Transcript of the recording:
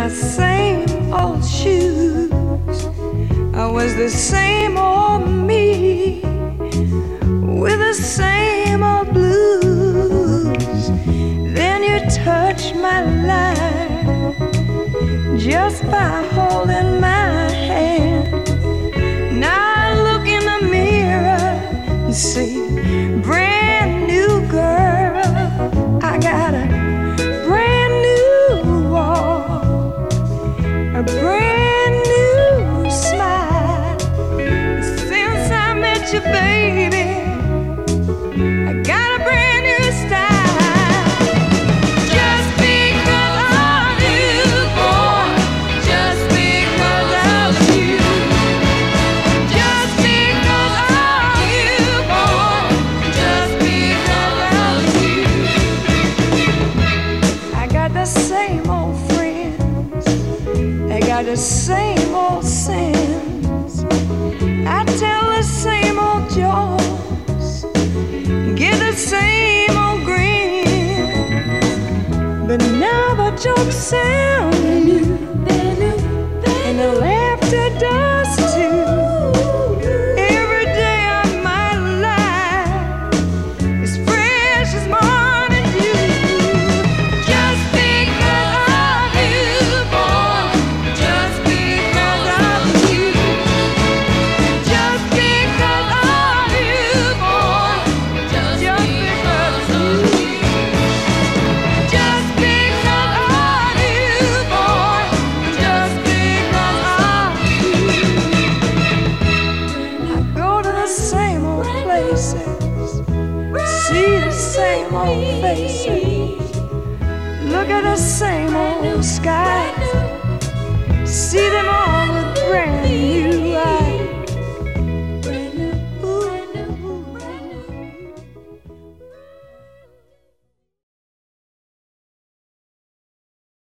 my same old shoes. I was the same old me with the same old blues. Then you touched my life just by holding my hand. Now I look in the mirror and see brand new girl. I got a brand new walk, a brand new smile. Since I met you, baby, I got a brand new style. Just because of you, boy, just because of you. Just because of you, boy, just because of you. I got the same old friends, they got the same old sins. I tell the same old jokes, get the same old grins. But now the jokes sound new, and the laughter does too. Every day of my life is fresh as morning dew. Just because of you, boy, just because of you. Just because of you, boy, just because of you. Just because of you, boy, just because of you. I go to the same old places, see the same old faces, look at the same old skies, see them